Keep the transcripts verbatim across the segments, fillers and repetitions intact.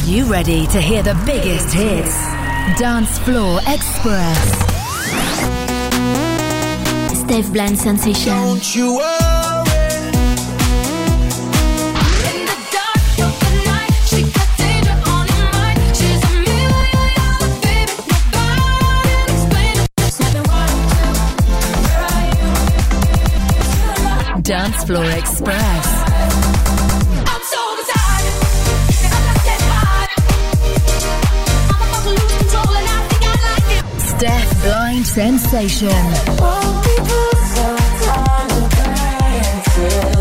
you ready to hear the biggest hits? Dance Floor Express. Steph Blind Sensation. Don't you worry. Dance Floor Express. I'm so beside it. I'm not that hard. I'm about to lose control and I think I like it. Steph Blind Sensation. Won't be put some time to granted.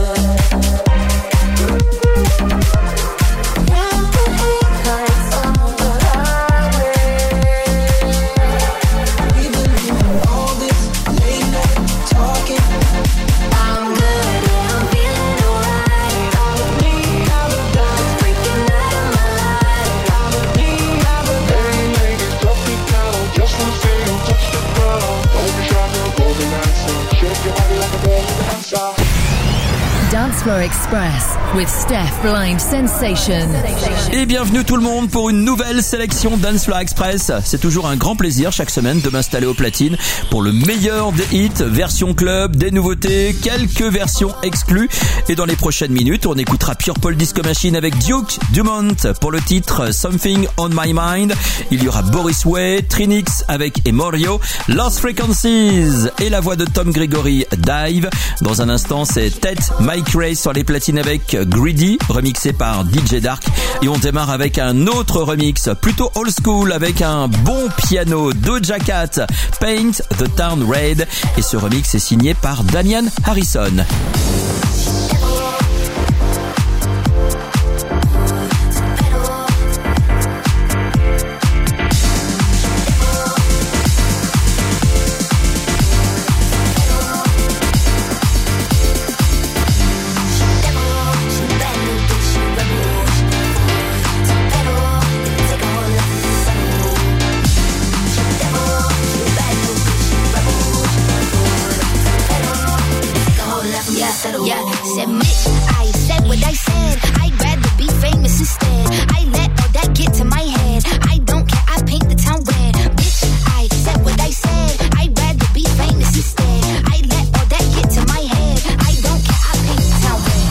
When the heat lights on the highway, we've been doing all this late night talking. I'm good, yeah, I'm feeling alright. I would need, I would die, freaking out of my life. I would need, I would die. Hey ladies, drop it down, just one thing, touch the ground. Don't be shy, no golden answer. Shake your body like a golden dancer. Dance Floor Express with Steph Blind Sensation. Et bienvenue tout le monde pour une nouvelle sélection Dance Floor Express. C'est toujours un grand plaisir chaque semaine de m'installer aux platines pour le meilleur des hits, version club, des nouveautés, quelques versions exclues. Et dans les prochaines minutes, on écoutera Pure Paul Disco Machine avec Duke Dumont pour le titre Something on My Mind. Il y aura Boris Way, Trinix avec Emorio, Lost Frequencies et la voix de Tom Gregory, Dive. Dans un instant, c'est Ted Mike Ray sur les platines avec Greedy, remixé par D J Dark. Et on démarre avec un autre remix, plutôt old school, avec un bon piano, Doja Cat, Paint the Town Red. Et ce remix est signé par Damian Harrison. Yeah, said Mitch, I said what I said. I'd rather be famous instead. I let all that get to my head. I don't care, I paint the town red. Bitch, I said what I said. I'd rather be famous instead. I let all that get to my head. I don't care, I paint the town red.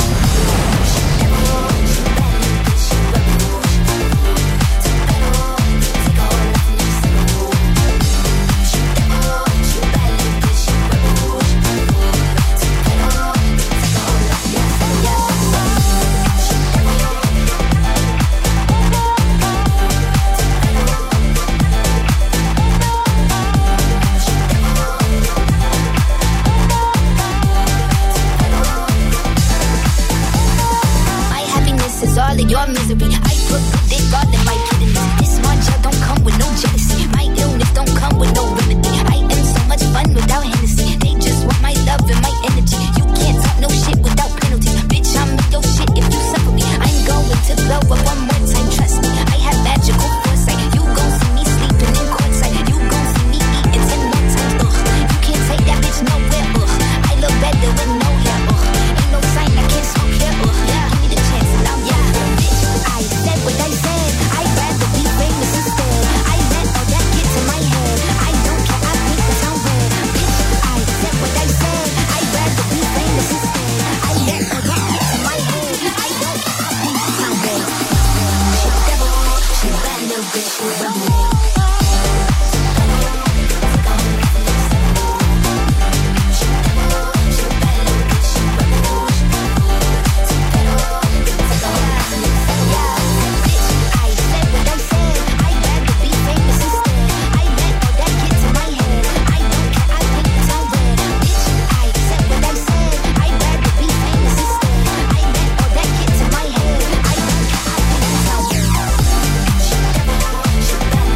All of your misery, I put the dick all in my kidneys. This smart gel don't come with no jealousy. My illness don't come with no remedy. I am so much fun without Hennessy. They just want my love and my energy. You can't talk no shit without penalty. Bitch, I'm in your shit if you suffer me. I'm going to blow up one more time, trust me. I have magical foresight. You gon' see me sleeping in courtside. You gon' see me eating ten more times. Ugh, you can't take that bitch nowhere. Ugh, I look better with no hair. Ugh, ain't no sign I can't smoke here. Ugh, yeah, give me the chance and I'm yeah. I said what I said. I'd rather be famous instead. I let all that get to my head. I don't care, I paint the town red. Bitch, I said what I said. I'd rather be famous instead. I let all that get to my head. I don't care, I paint the town red. She a devil, she a bad little bitch, she a rebel. She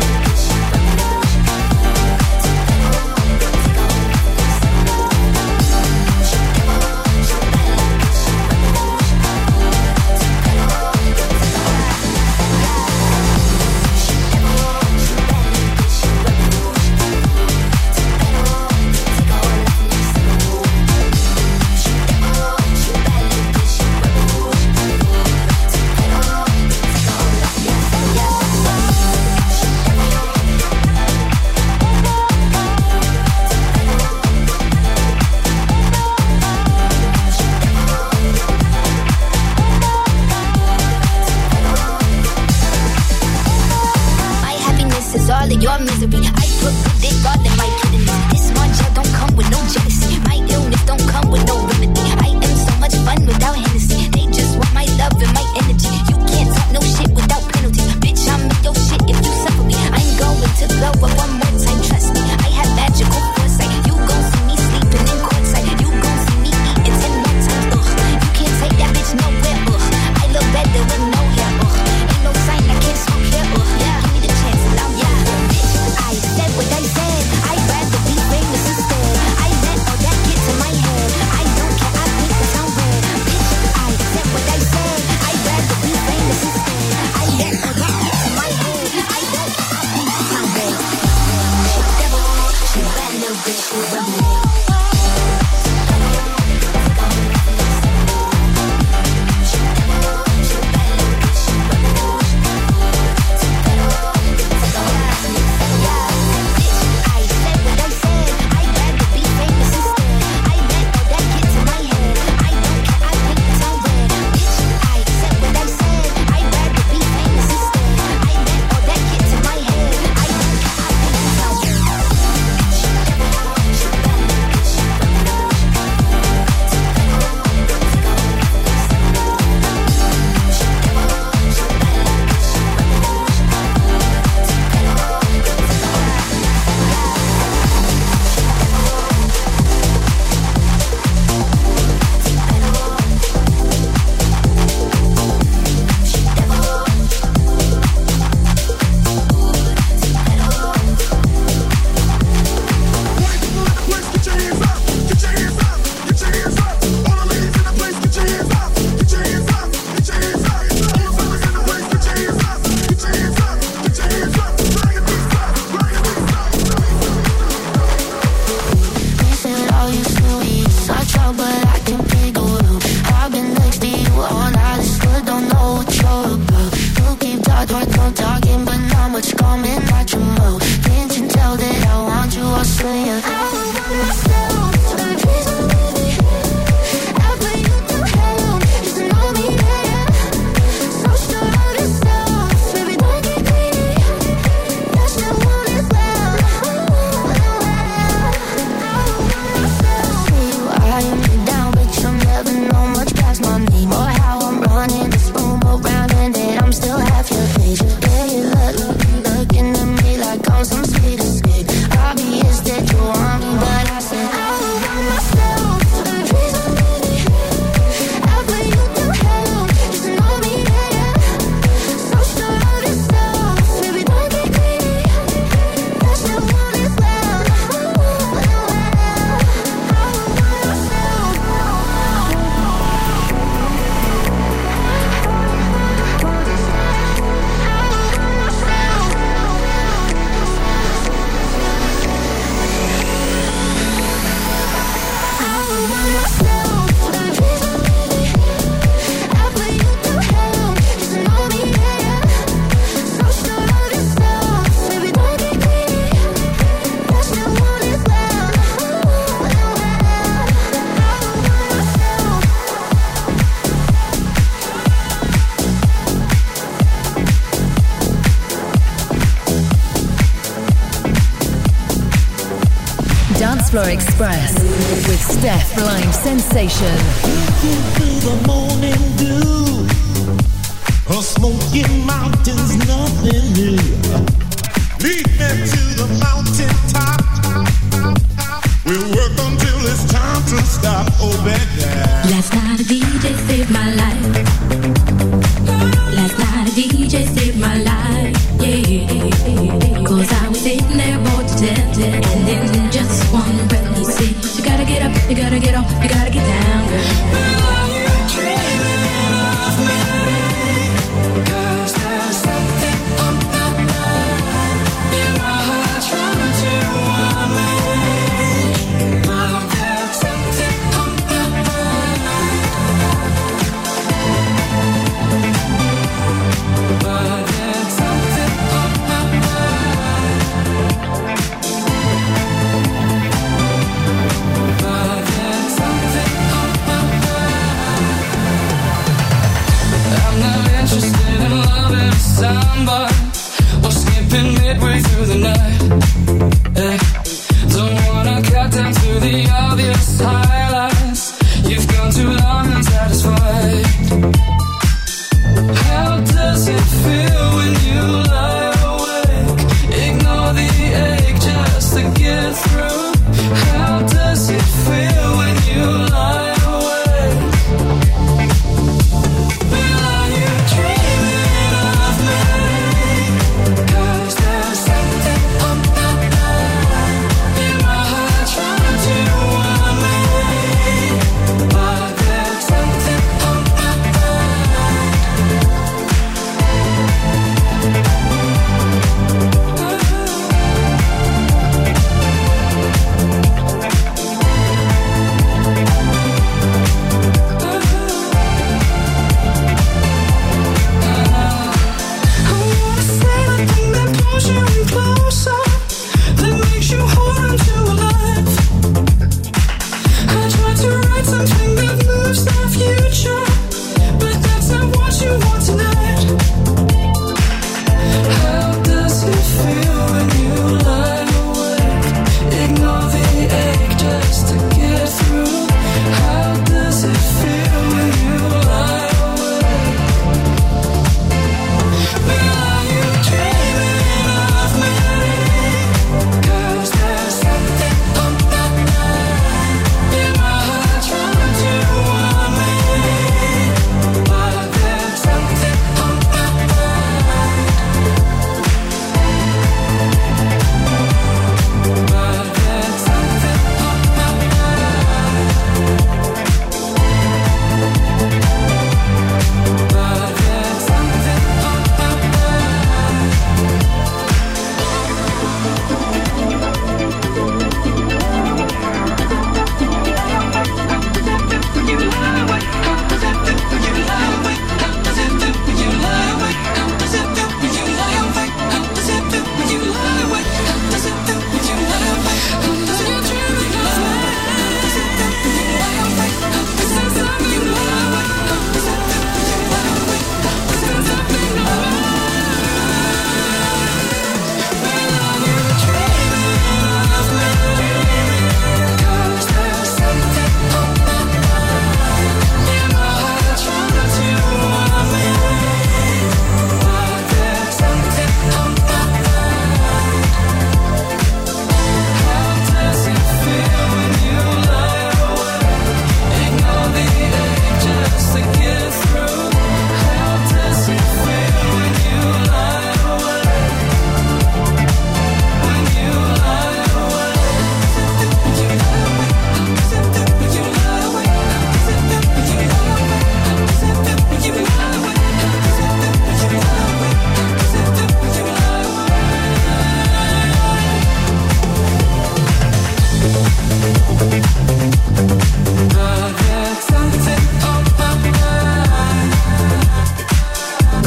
talk, talk, talk, talking, but not much coming out your mouth. Can't you tell that I want you? I'll say it. I don't want myself, so please don't leave me. I'll put you through hell, just to know me better. So sure of yourself, baby, don't get greedy. That's not what it's about. See you eyeing me down, but you'll never know much past my name or how I'm running this room around and that I'm still half your page. Yeah, you look, looking at me like I'm some sweet escape. Obvious that you want me, but I said I don't want myself, so please don't leave me. I'll put you through hell, just to know me better. So sure of yourself, baby, don't get greedy. That's not what it's about. I don't want myself. Dance Floor Express with Steph Blind Sensation. Through the morning dew, a smoky mountain's nothing new. Lead me to the mountain top. We'll work until it's time to stop. Oh, baby. Last night a D J saved my life. Last night a D J saved my life. Yeah, cause I was sitting there bored to death, and then in just one breath he said, you gotta get up, you gotta get off, you gotta get down, girl. Are you dreaming of me? Cause there's something on my mind. In my heart trying to warm me. Oh, there's something on my mind. But there's something on my mind. But there's something on my mind. I'm not interested in loving somebody or skipping midway through the night. Hey, don't wanna cut down to the obvious highlights. You've gone too long unsatisfied. How does it feel when you lie awake? Ignore the ache just to get through. How does it feel when you lie awake? Well, are you dreaming of me? Cause there's something on my mind. In my heart trying to warm me.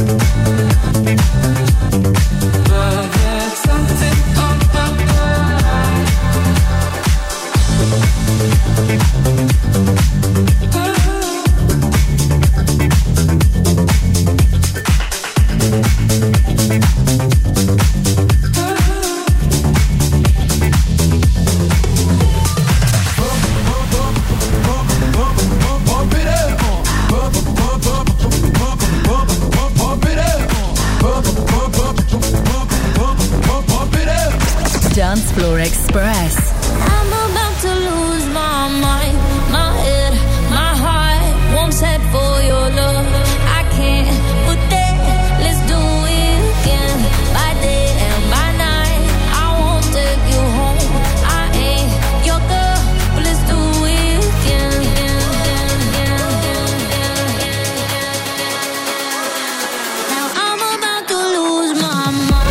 Dance Floor Express. I'm about to lose my mind, my head, my heart won't set for your love. I can't put that, let's do it again. By day and by night, I won't take you home. I ain't your girl, but let's do it again. Now I'm about to lose my mind.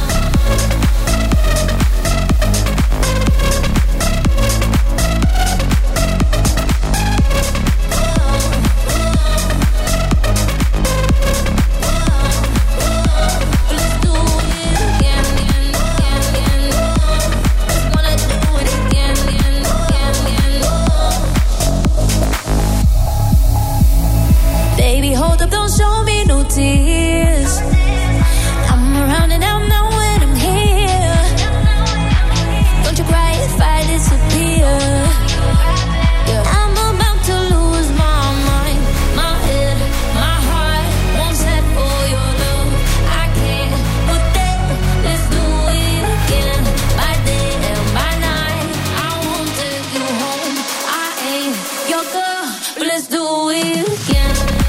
Don't show me no tears. I'm around and I'm not when I'm here. Don't you cry if I disappear. Yeah. I'm about to lose my mind, my head, my heart won't set for your love. I can't put that, let's do it again. By day and by night, I won't take you home. I ain't your girl, but let's do it again.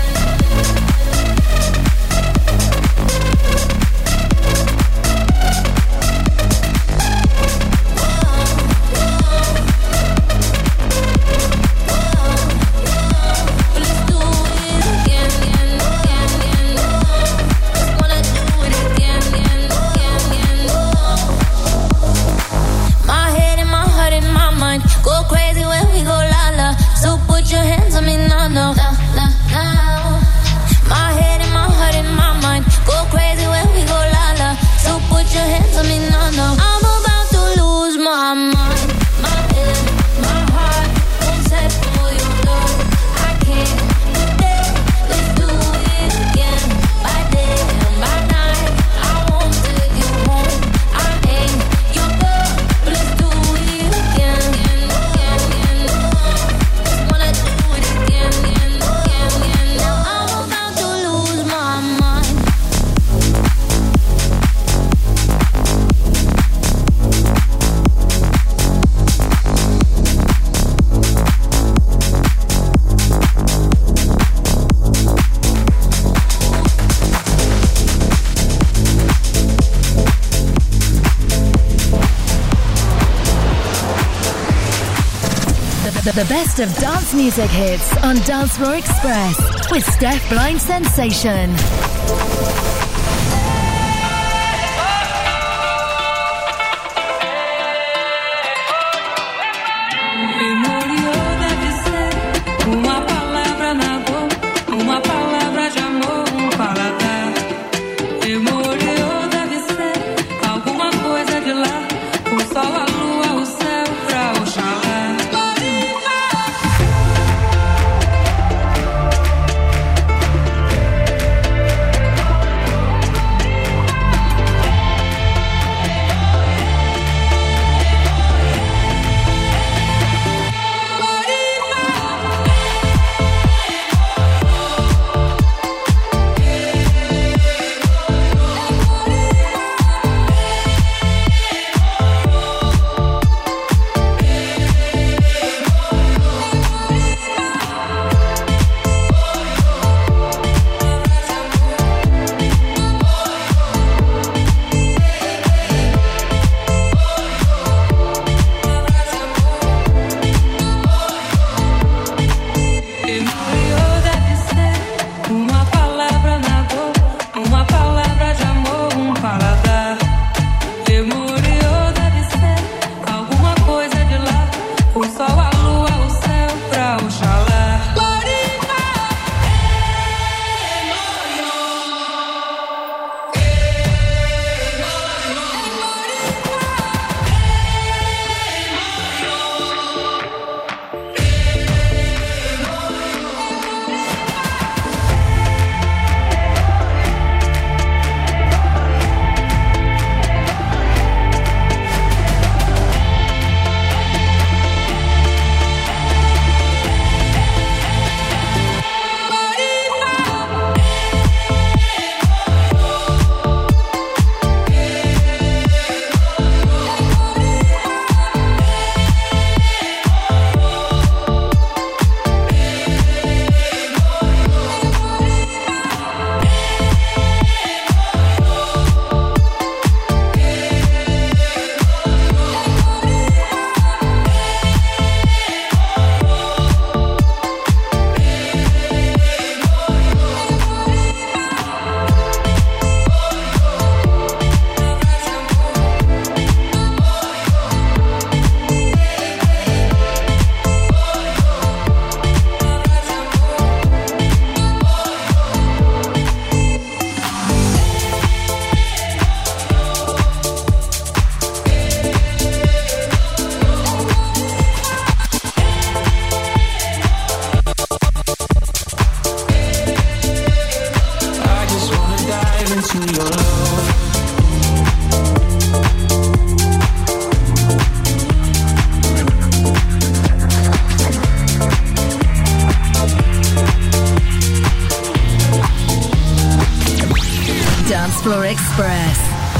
Go crazy when we go la la. So put your hands on me now, now, now, now. My head and my heart and my mind. Go crazy when we go la la. So put your hands on me now, now. I'm about to lose my mind. My head, my heart won't set for your love. I can't put that, let's do it again. By day and by night, I won't take you home. I ain't your girl, but let's do it again. The best of dance music hits on Dance Floor Express with Steph Blind Sensation. Oxalá. dive into your love. Dance Floor Express.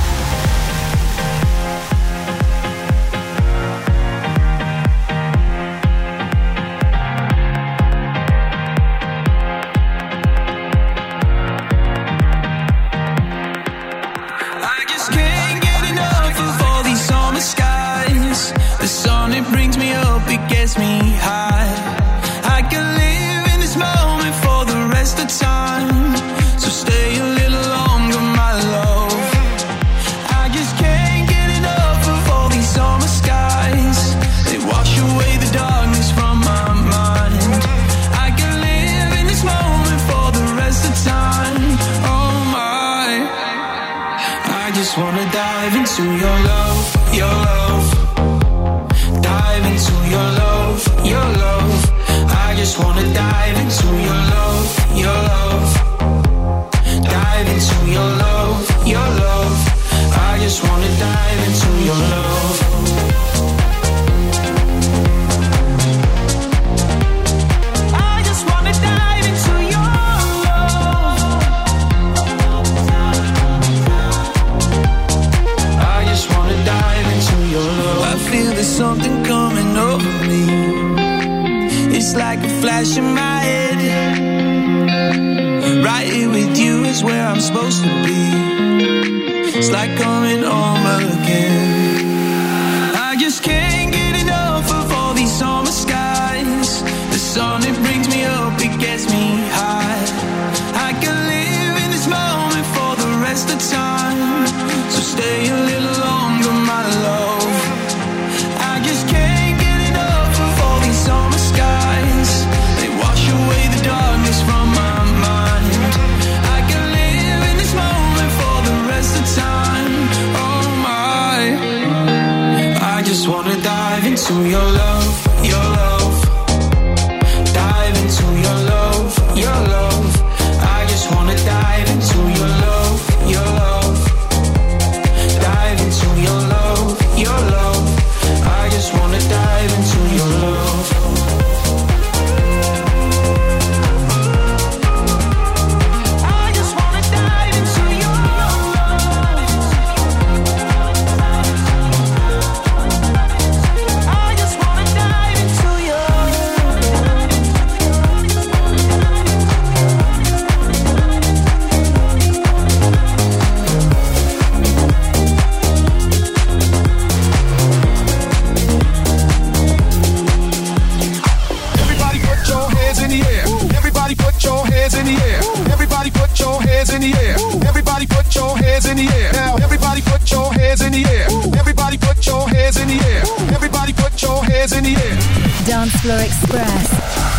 Dance Floor Express.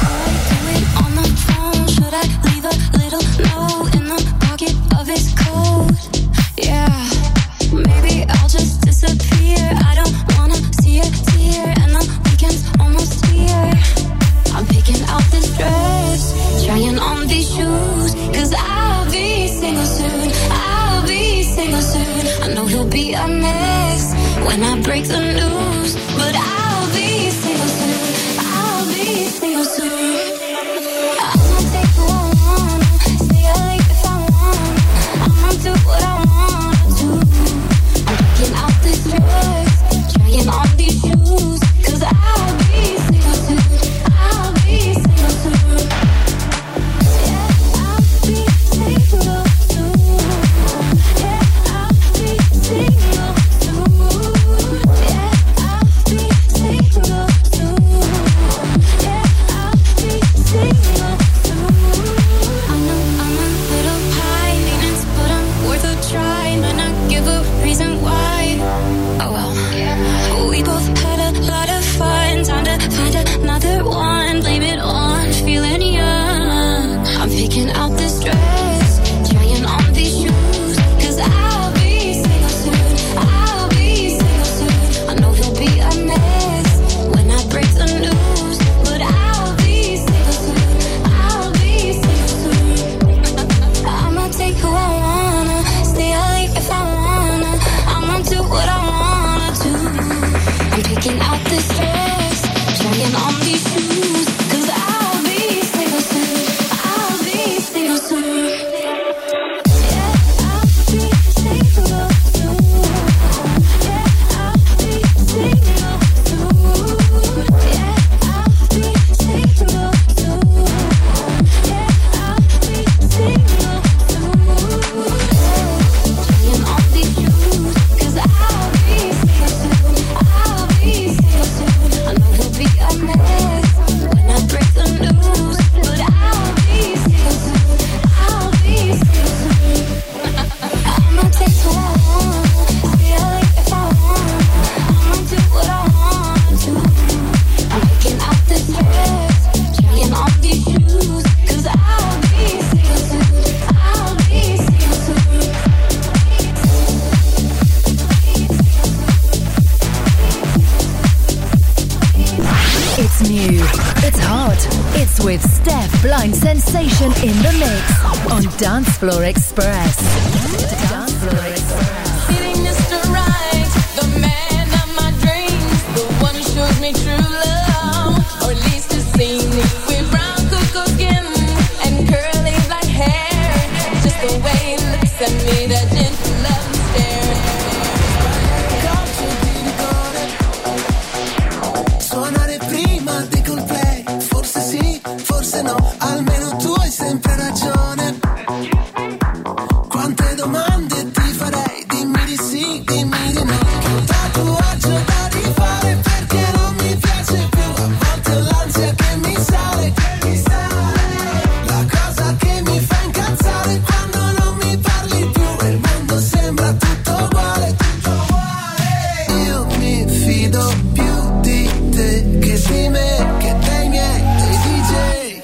On the phone, should I leave a little note in the pocket of his coat? Yeah, maybe I'll just disappear. I don't wanna see a tear, and the weekend's almost here. I'm picking out this dress, trying on these shoes, cause I'll be single soon, I'll be single soon. I know he'll be a mess when I break the news, but I'll be single soon, I'll be single soon. I'ma take who I wanna, stay up late if I wanna, I'ma do what I wanna do. I'm picking out this dress, trying on these shoes, cause I'll be single soon, I'll be single soon. Yeah, I'll be single soon. Yeah, I'll be single soon. Yeah, the stress, trying on these shoes, 'cause I'll be single soon, I'll be single soon. Yeah, I'll be single soon. Yeah, I'll be single soon. Yeah, I'll be single soon. Yeah, I'll be single soon. Trying on these shoes, 'cause I'll be single soon, I'll be single soon. I know it'll be a mess when I break the news, but I'll be single soon, I'll be single soon. I'ma take what I want, feel like if I want, I'ma do what I want to. I'm making out the stress, trying on these shoes, 'cause I'll be single soon, I'll be single soon. It's new, it's hot, it's with Steph Blind Sensation in the mix on Dance Floor Express. Dance Floor Express. Meeting Mister Right, the man of my dreams, the one who shows me true love, or at least has seen me with brown cocoa skin and curly black hair. Just the way he looks at me, that gentle love stare. Suonare prima dei Coldplay, forse sì, forse no, almeno tu hai sempre ragione. Quante domande ti farei, dimmi di sì, dimmi di no. Che un tatuaggio da rifare perché non mi piace più, a volte ho l'ansia che mi sale, che mi sale. La cosa che mi fa incazzare è quando non mi parli più e il mondo sembra tutto uguale, tutto uguale. Io mi fido più di te che di me, che dei miei, dei D J.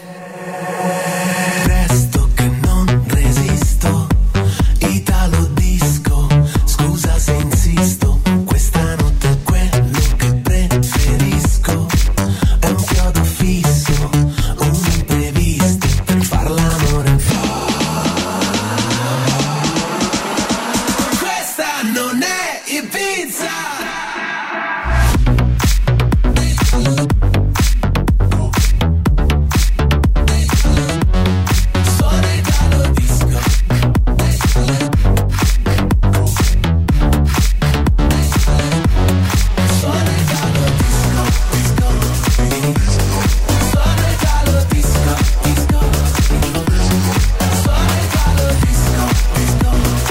Presto che non resisto, Italo disco, scusa se insisto, questa notte è quello che preferisco, è un chiodo fisso, un imprevisto per far l'amore. Questa non è Ibiza. Suona Italo disco. Suona Italo disco, disco. Suona Italo disco, disco. Suona Italo disco, disco.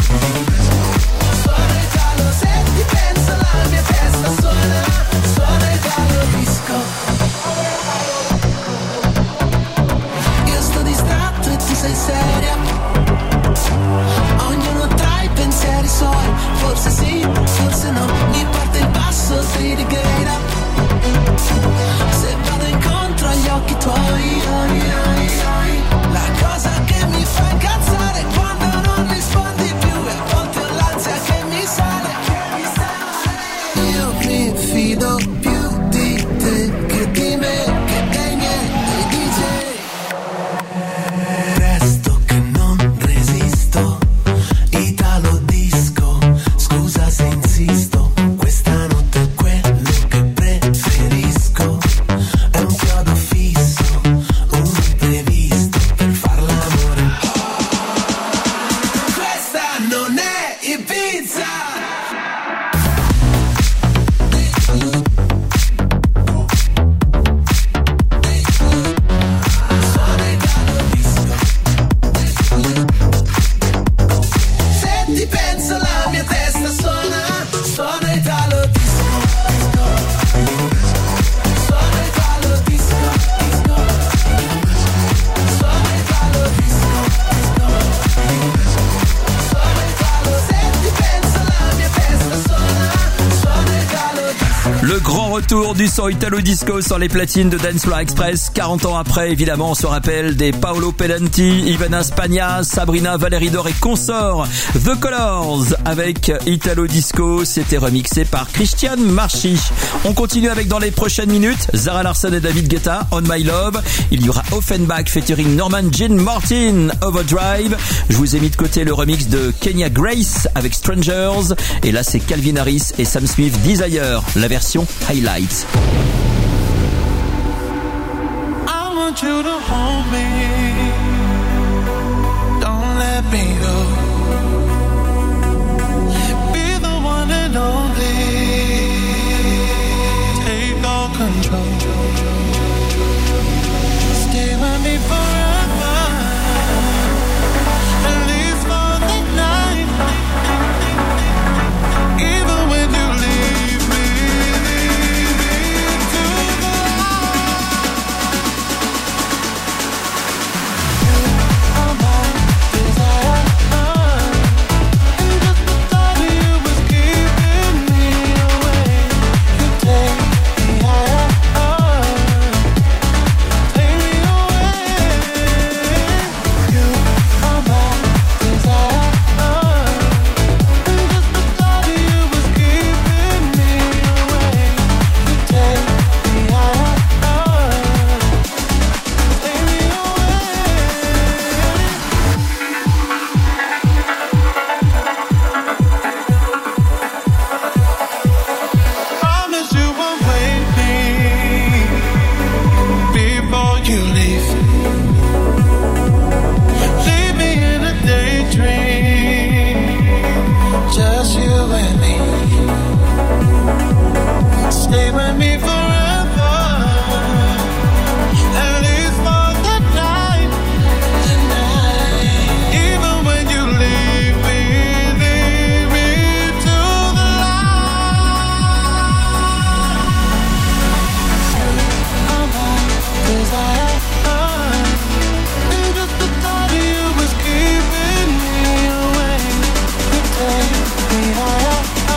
Suona Italo, se ti penso la mia testa suona, suona Italo disco. Io sto distratto e tu sei seria, ognuno tra i pensieri suoi, forse sì, forse no, mi parte il passo di Righeira, se vado incontro agli occhi tuoi. La cosa che mi fa incazzare è quando non rispondi più e a volte ho l'ansia che mi sale, che mi sale. Io mi fido più di te che di me, che dei miei, dei D J. Presto che non resisto, Italo disco, scusa se insisto, questa notte è quello che preferisco, è un chiodo fisso, un imprevisto per far l'amore. Questa non è Ibiza. Suona Italo disco. Se ti penso la mia testa suona, suona Italo disco, disco. Suona Italo disco, disco. Suona Italo disco, disco. Suona Italo, se ti penso la mia testa suona, suona Italo disco. Le grand retour du son Italo Disco sur les platines de Dance Floor Express. quarante ans après, évidemment, on se rappelle des Paolo Pedanti, Ivana Spagna, Sabrina Valeridor et consorts. The Colors avec Italo Disco, c'était remixé par Christian Marchi. On continue avec dans les prochaines minutes Zara Larsson et David Guetta, On My Love. Il y aura Offenbach featuring Norman Jean Martin, Overdrive. Je vous ai mis de côté le remix de Kenya Grace avec Strangers. Et là, c'est Calvin Harris et Sam Smith, Desire, la version highlight. Daylight. I want you to hold me. Don't let me go. Be the one and only. Take all control. Stay with me forever. At least for the night. Even when you leave me, leave me to the light. You are my desire, and just the thought of you was keeping me away. You take me higher, take me away. You are my desire, and just the thought of you was keeping me away. You take me higher, take me away. Promise you won't wait me before you leave. Leave me in a daydream, just you and me. Stay with me forever, at least for the night. Even when you leave me, leave me to the light. You are my desire, and just the thought of you was keeping me away. You take me higher,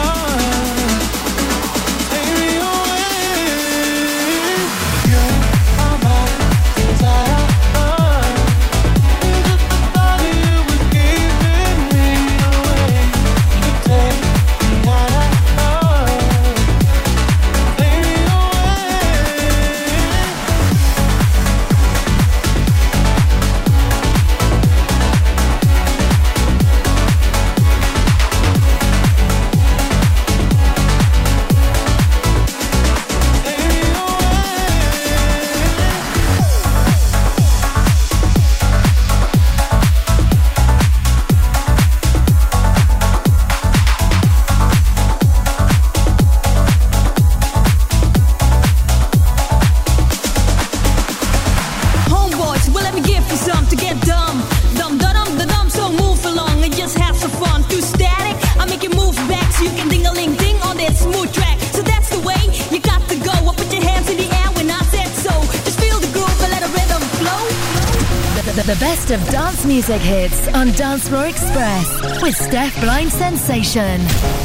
take me away. You are my desire, and just the thought of you was keeping me away. You take me higher, take me away. Homeboys, well let me give you some to get dumb. Dum da dum da dum, so move along and just have some fun. Too static, I make you move back so you can ding a ling ding on that smooth track. So that's the way you got to go. Up put your hands in the air when I said so. Just feel the groove and let the rhythm flow. The, the, the best of dance music hits on Dance Floor Express with Steph Blind Sensation.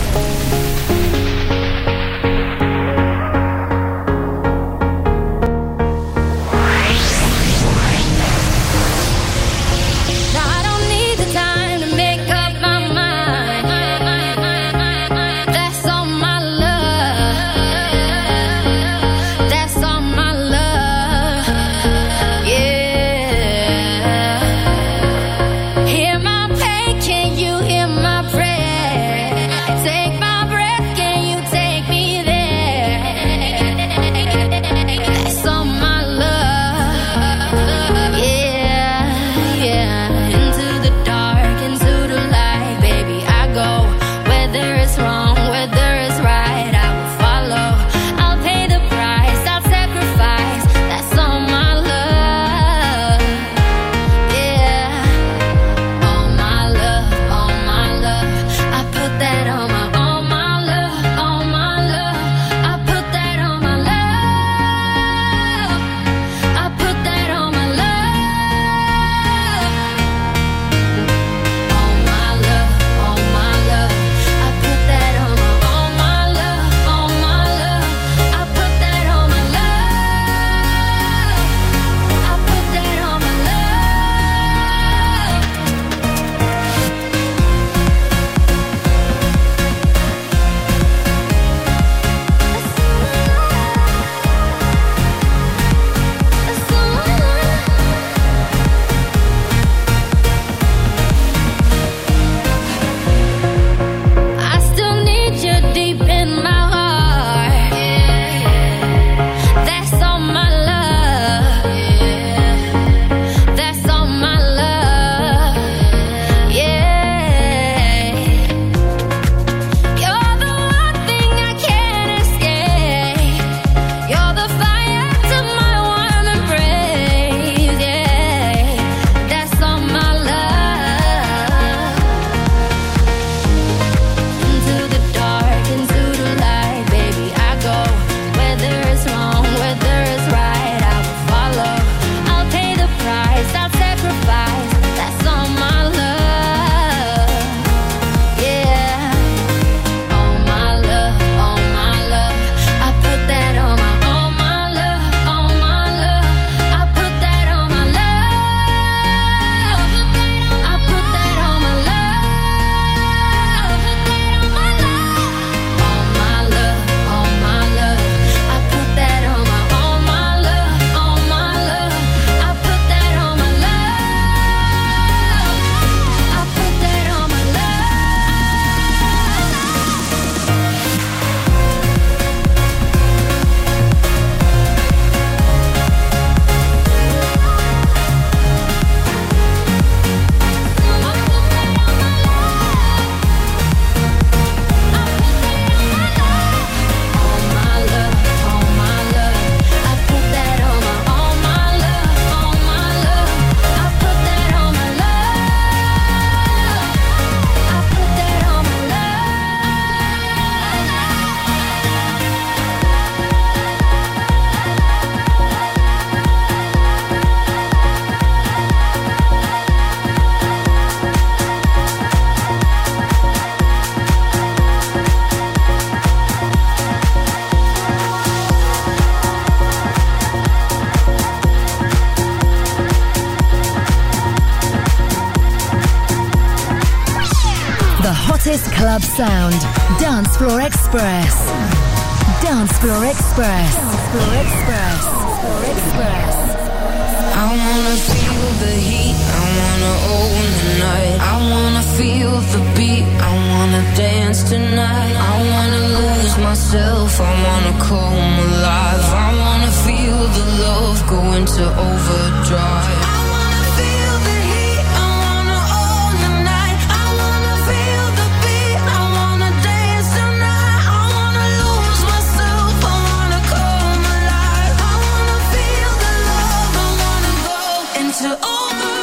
Now I don't need the time to make up my mind. That's all my love. That's all my love. Yeah. Hear my pain, can you hear my prayer? Take my breath. The hottest club sound. Dance Floor Express. Dance Floor Express. Dance Floor Express. Dance Floor Express. I wanna feel the heat, I wanna own the night. I wanna feel the beat, I wanna dance tonight. I wanna lose myself, I wanna come alive. I wanna feel the love go into overdrive. I wanna feel the heat, I wanna own the night. I wanna feel the beat, I wanna dance tonight. I wanna lose myself, I wanna come alive. I wanna feel the love, I wanna go into overdrive.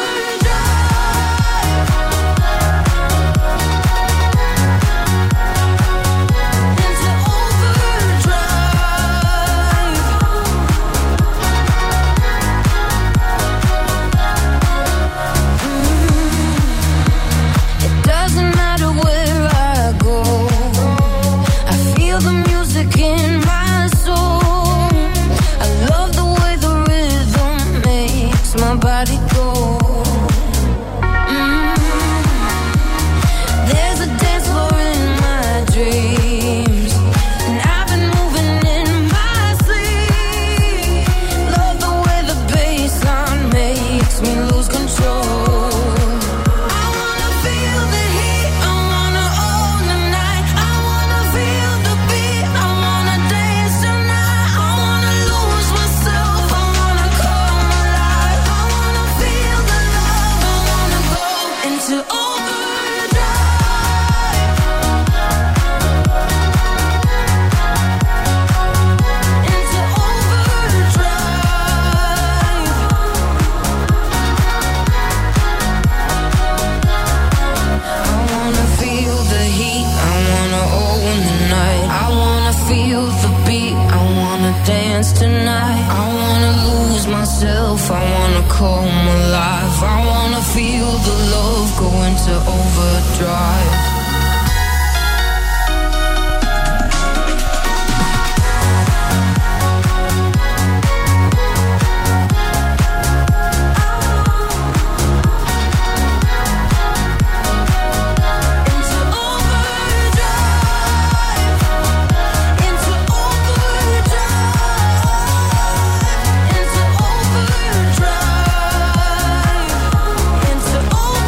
Body go. Mm. There's a dance floor in my dreams, and I've been moving in my sleep. Love the way the bassline makes me lose control. I wanna feel the heat, I wanna own the night. I wanna feel the beat, I wanna dance tonight. I wanna lose myself, I wanna come alive. I wanna feel the love, I wanna go into overdrive. Into overdrive. I wanna feel the heat, I wanna own the night. I wanna feel the beat, I wanna dance tonight. I wanna lose myself, I wanna come alive. I wanna feel the love go into overdrive. Into overdrive. Into overdrive. Into overdrive. Into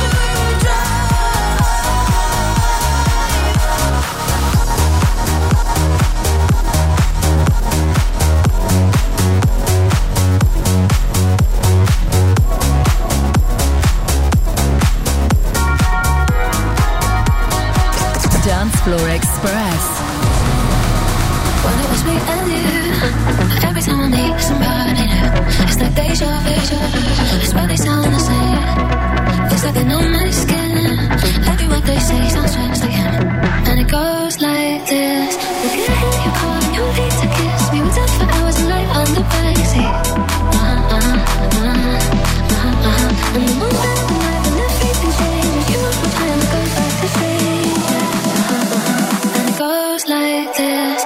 Dance Floor Express. When it was me and you, every time I meet somebody new, it's like deja vu. It's why they sound the same. It's like they know my skin. Every word they say sounds just like him. And it goes like this: look at you calling your feet to kiss me. We talk for hours and night on the backseat. Uh-huh, uh-huh, uh-huh, uh-huh. And the moment the night when everything changes, you know what time it goes back to strangers. Uh-huh, uh-huh. And it goes like this.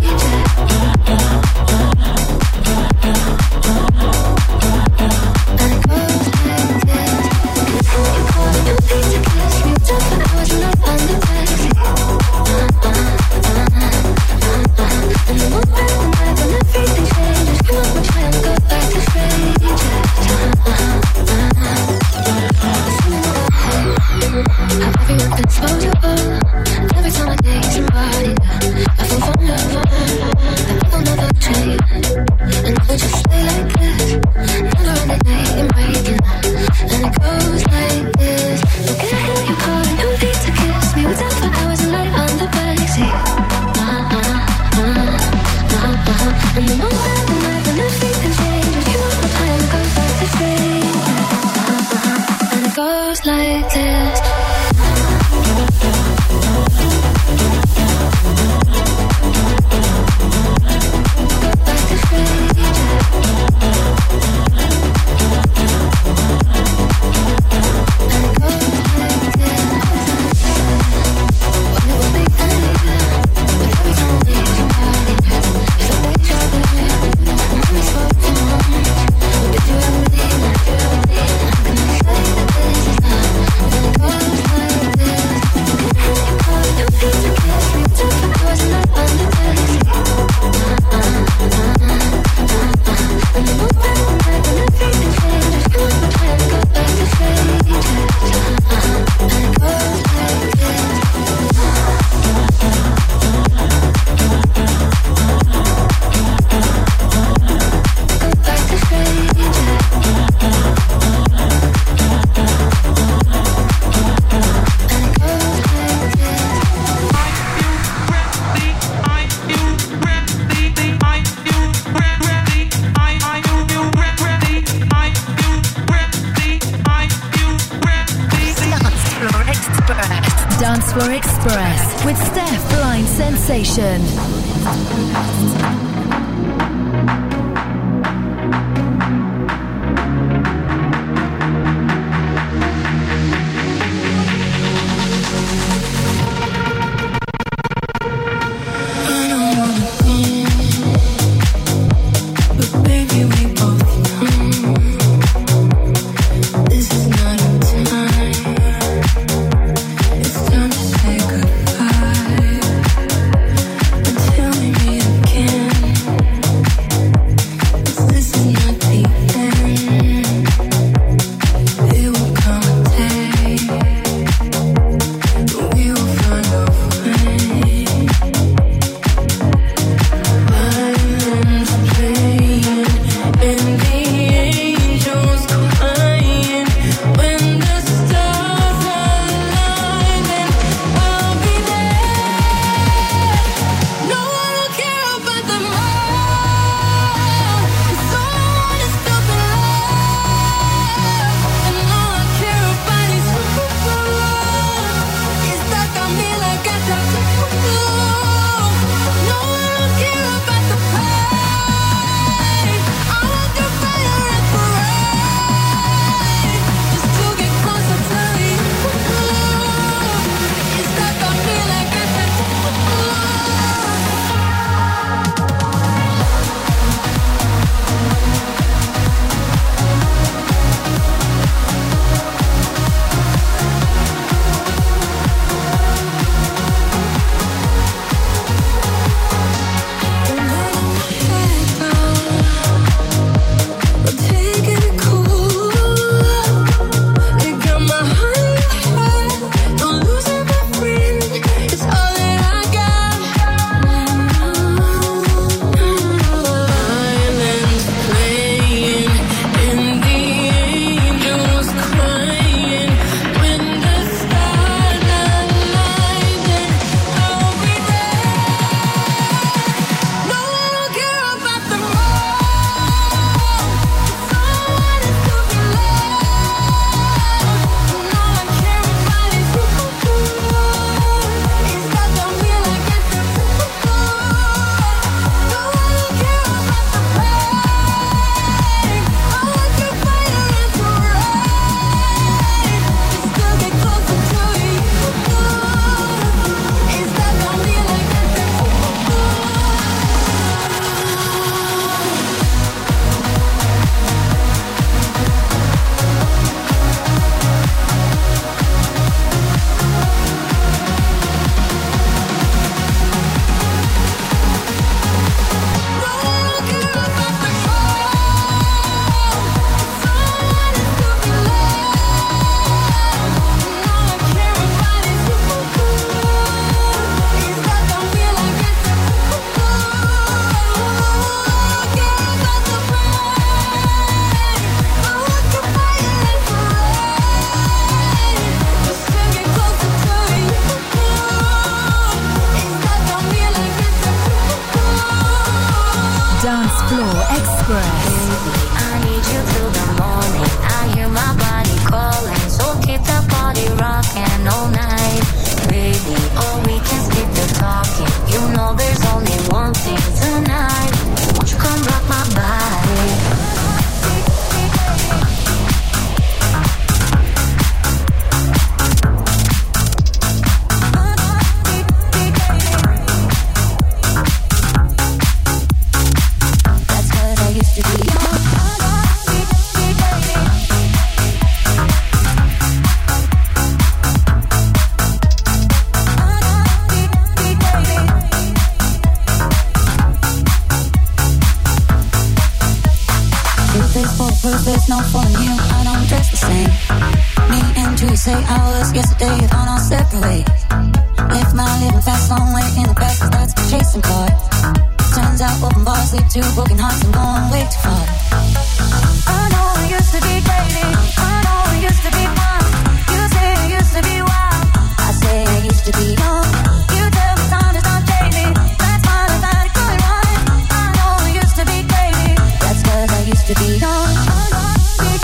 And Floor Express with Steph Blind Sensation.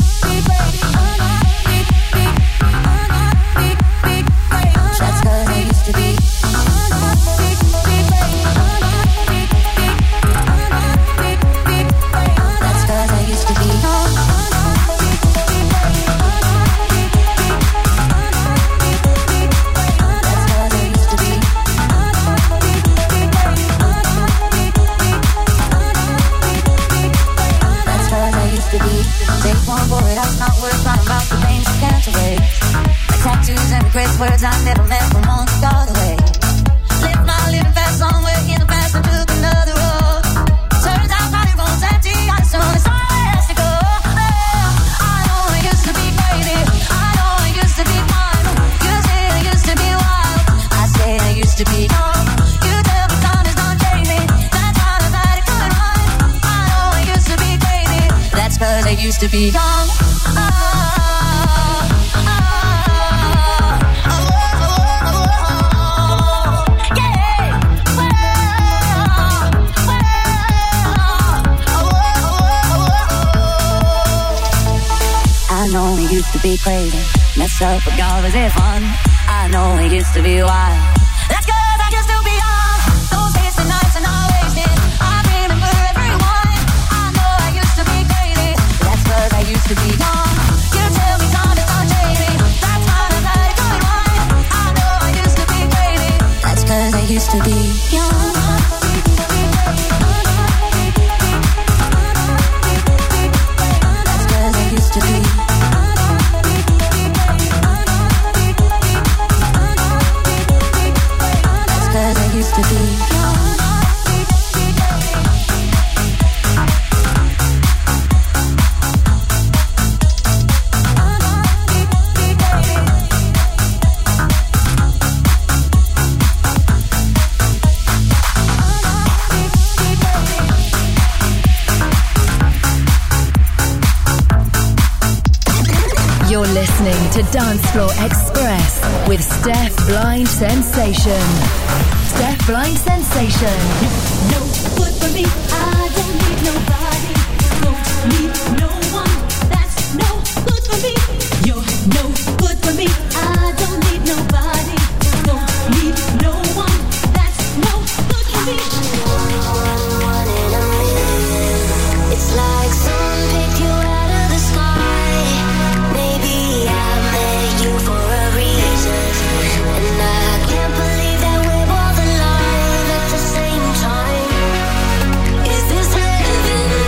That's 'cause I Take one for it, I'm not worth crying about the pain she can't erase. Like tattoos and regrets, words I never meant from on the other way. Live my living fast somewhere in the past, I took another road. Turns out my road's empty, I just want somewhere else to go. Oh, I know I used to be crazy, I know I used to be fine. You say I used to be wild, I say I used to be dumb. You tell me time is not changing, that's how I thought it could run. I know I used to be crazy, that's cause I used to be young. Oh, I know it used to be crazy, mess up, but God, was it fun? I know it used to be wild. That's cause I used to be young. Those days and nights are not wasted. I remember everyone. I know I used to be crazy. That's cause I used to be young. You tell me time is not changing. That's how I thought it could run. I know I used to be crazy. That's cause I used to be young. That's cause I used to be. Used to be young. You're listening to Dance Floor Express with Steph Blind Sensation. Steph Blind Sensation. No good for me. I don't need nobody. Don't need no one. That's no good for me. You're no good for me. I don't need nobody. Don't need no one. That's no good for me. One in a million. It's like someone picked you out of the sky. Maybe I met you for a reason, and I can't believe that we're both alive at the same time. Is this heaven?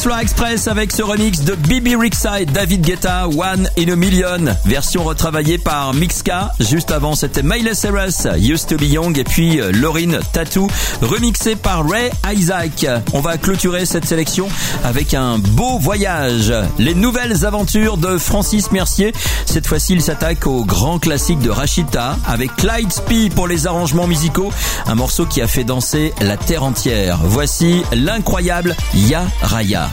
Floor Express avec ce remix de Bibi Rexha et David Guetta, One in a Million. Version retravaillée par Mixka. Juste avant, c'était Miley Cyrus, Used to be Young, et puis Lauryn Tattoo, remixé par Ray Isaac. On va clôturer cette sélection avec un beau voyage. Les nouvelles aventures de Francis Mercier. Cette fois-ci, il s'attaque au grand classique de Rachita avec Clyde Spee pour les arrangements musicaux. Un morceau qui a fait danser la terre entière. Voici l'incroyable Ya Raya.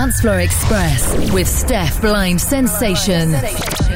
Dance Floor Express with Steph Blind Sensation.